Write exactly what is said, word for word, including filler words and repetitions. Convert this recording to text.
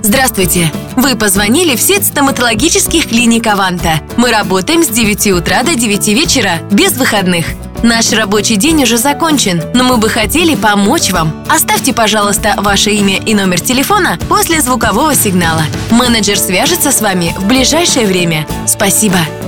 Здравствуйте! Вы позвонили в сеть стоматологических клиник «Аванта». Мы работаем с девяти утра до девяти вечера, без выходных. Наш рабочий день уже закончен, но мы бы хотели помочь вам. Оставьте, пожалуйста, ваше имя и номер телефона после звукового сигнала. Менеджер свяжется с вами в ближайшее время. Спасибо!